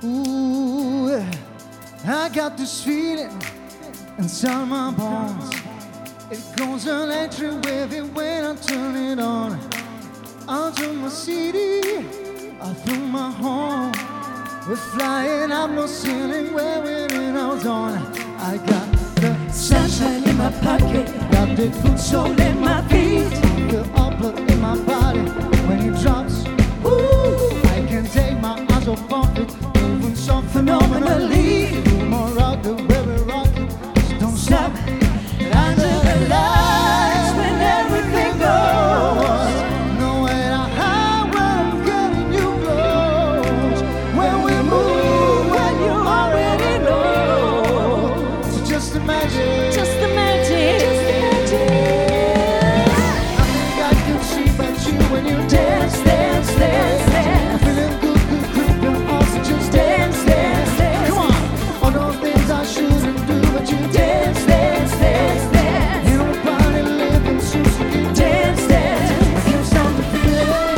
Ooh, I got this feeling inside my bones. It goes electric wavy when I turn it on. I'll turn my city, I'll through my home. We're flying up no ceiling, where we're in our dawn. I got the sunshine in my pocket, got the good soul in my feet, the upload in my body when it drops. Ooh, I can take my eyes off of it, moving so phenomenally. More rock the way we rock it, so don't stop. Under the lights when everything goes, no matter how I'm getting you close. When we move, when you already know. So just imagine, Just imagine, just imagine. I think I can see but you when you dance, dance, dance, dance. I'm feeling good, good, good, but also just dance, dance, dance. Come on, all those things I shouldn't do, but you dance, dance, dance, dance. Ain't nobody living so you dance, dance. I can't stop the feeling.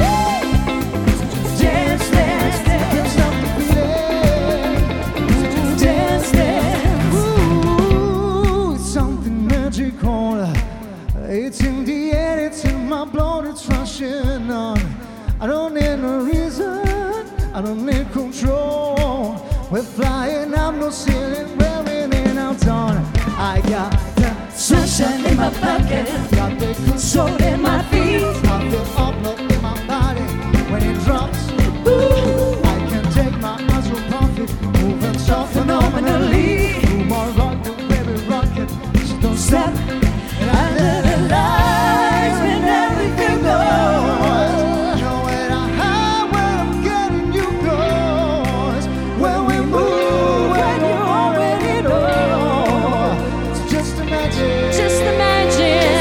Dance, dance, dance. I can't stop the feeling. Dance, dance. Ooh, it's something magical. It's in the air, it's in my blood, it's rushing on. I don't need no reason, I don't need control. We're flying up no ceiling, we're in our dawn. I got the sunshine in my pocket, got the good soul in my feet, I feel upload in my body when it drops. Ooh, I can take my eyes off it, moving so phenomenally. Do more rock the way we rock it, so don't stop. And under the lights when everything goes, no matter how well I'm getting you close. When we move, when you already know. So just imagine, Just imagine.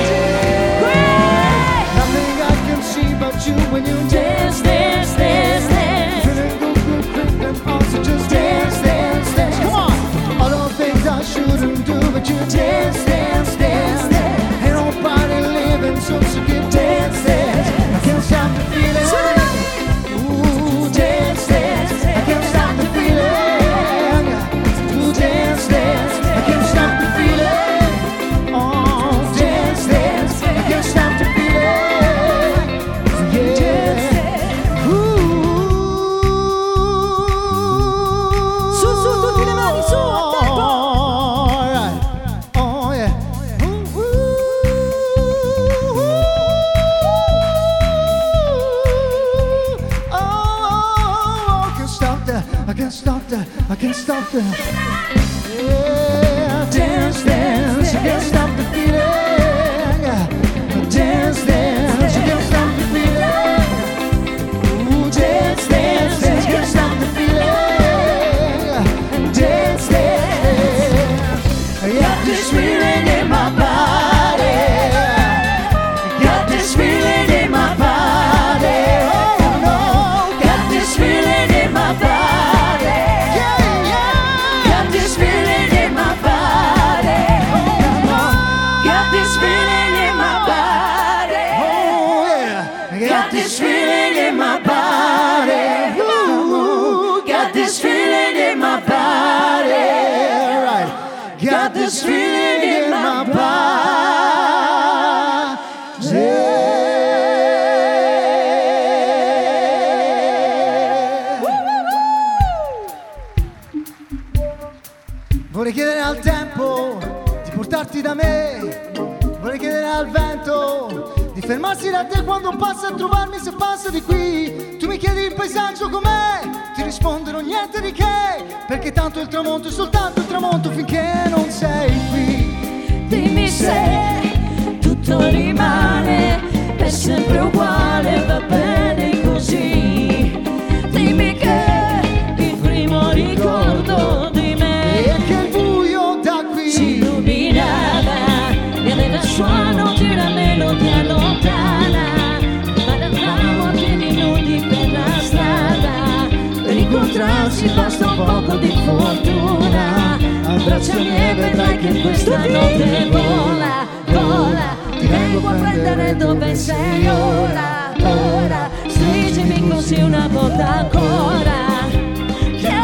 nothing I can see but you when you dance, dance, dance, dance. Feeling good, good, quick, and also just dance, dance, dance. Come on, all those things I shouldn't do, but you dance, dance, dance, dance. Ain't nobody living, so keep dance, dance. I can't stop the feeling. Ooh, dance, dance. I can't stop the feeling. Ooh, dance, dance. I can't stop the feeling. Oh, dance, dance. I can't stop the feeling. Yeah. Ooh. Su, su, tutte le mani, su, a tempo. All right. Oh, yeah. Ooh. Oh, I can't stop that. I can't stop that. I can't stop that. Yeah, dance, dance. I can't stop the feeling. Dance, dance. I can't stop the feeling. Ooh, dance, dance, dance. Can't stop the feeling. Dance, dance. I got this feeling in my body. Got this feeling in my body. Oh no, got this feeling in my body. Yeah, yeah. Got this feeling in my body. Got this feeling in my body. Oh yeah. Got this feeling in my body. Ooh, got this feeling in my body. Right. Got this feeling in my Vorrei chiedere al tempo di portarti da me. Vorrei chiedere al vento di fermarsi da te quando passa a trovarmi se passa di qui. Tu mi chiedi il paesaggio com'è, ti risponderò niente di che, perché tanto il tramonto è soltanto il tramonto finché non sei qui. Dimmi se tutto rimane per sempre uguale, va bene così. Dimmi che il primo ricordo di me E che il buio da qui si illuminava e aveva il suono di una melodia lontana. Parlavamo a piedi nudi per la strada, per incontrarsi basta un poco di fortuna. Abbracciami e vedrai che questa notte vola, vola. Ti vengo a prendere dove sei ora, ora. Stringimi così una volta ancora. Che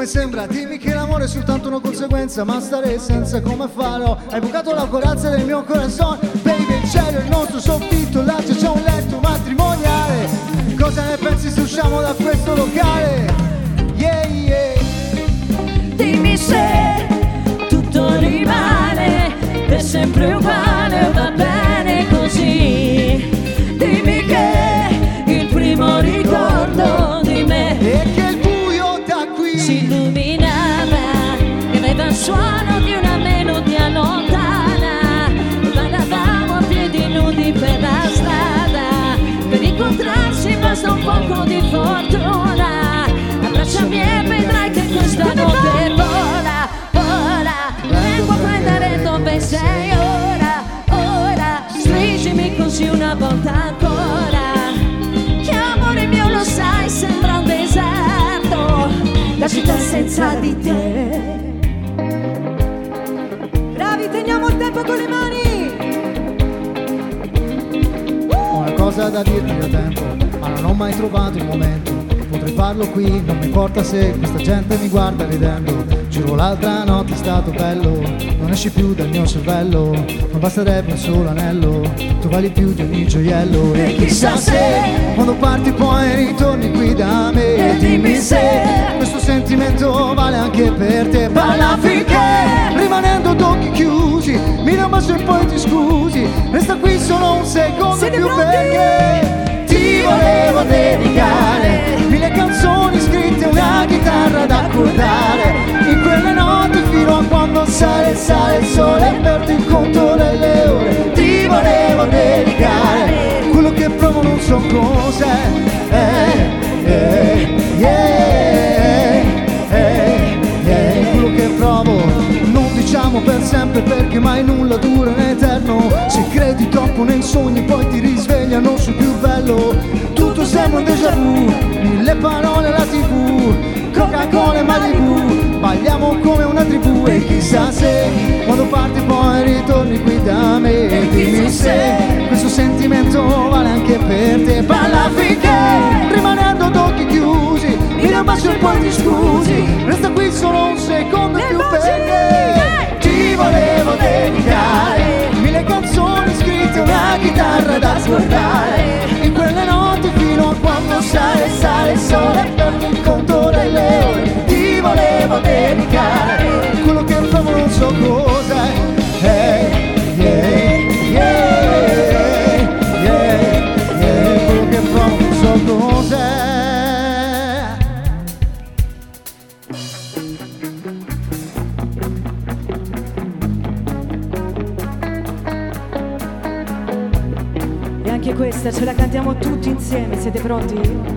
Come sembra, dimmi che l'amore è soltanto una conseguenza, ma stare senza come farò? Hai bucato la corazza del mio corazon, baby, il cielo è il nostro soffitto, là c'è un letto matrimoniale. Cosa ne pensi se usciamo da questo locale? Yeah, yeah. Dimmi se tutto rimane per sempre uguale o va bene così. Dimmi che il primo ricordo di me E che il buio da qui si illuminava e aveva il suono di una melodia lontana. Andavamo a piedi nudi per la strada, per incontrarsi basta un poco di fortuna. Abbracciami e vedrai che questa notte vola, vola. Vengo a prendere dove sei ora, ora. Stringimi così una volta ancora. Che amore mio lo sai, sembra un deserto, la città senza di te. Bravi, teniamo il tempo con le mani. Ho una cosa da dirti da tempo, ma non ho mai trovato il momento. Potrei farlo qui, non mi importa se questa gente mi guarda ridendo. Giuro l'altra notte è stato bello, non esci più dal mio cervello. Non basterebbe un solo anello, tu vali più di ogni gioiello. E chissà se quando parti poi ritorni qui da me. E dimmi se questo sentimento vale anche per te. Balla finché, rimanendo d'occhi chiusi, mi dà un bacio e poi ti scusi. Resta qui solo un secondo Siete più pronti? perché ti volevo dedicare 1000 canzoni scritte, una chitarra da accordare. In quelle notti fino a quando sale il sole e perdo il conto delle ore. Ti volevo dedicare quello che provo, non so cos'è. Quello che provo non diciamo per sempre, perché mai nulla dura in eterno. Se credi troppo nei sogni poi ti risvegliano sul più bello. Tutto sembra un déjà vu, 1000 parole alla TV, Coca-Cola e Malibu, balliamo come una tribù. E chissà se quando parti poi ritorni qui da me. E dimmi se questo sentimento vale anche per te. Balla finché, rimanendo d'occhi chiusi, mi dà un bacio e poi ti scusi. Resta qui solo un secondo più perché ti volevo dedicare 1000 canzoni scritte, una chitarra da scordare. In quelle notti fino a quando sale il sole e perdo il conto delle ore. Ti volevo dedicare quello che provo, non so cos'è. Quello che provo, non so cos'è. E anche questa ce la cantiamo tutti insieme, siete pronti?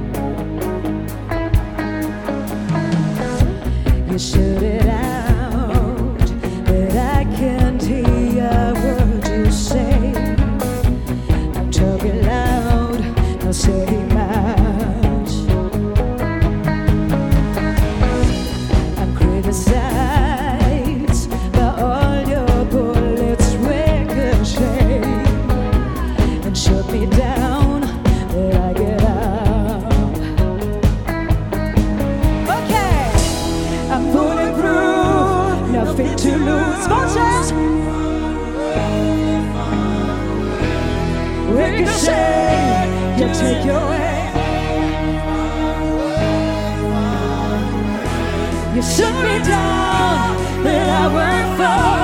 You shout it out, but I can't hear a word you say. I'm talking loud, not saying much. I'm criticized by all your bullets ricochet and shut me down, but I get up. Okay, I'm pulling through, nothing to lose. Voices! Ricochet, you take your aim. You shut me down, but I won't fall.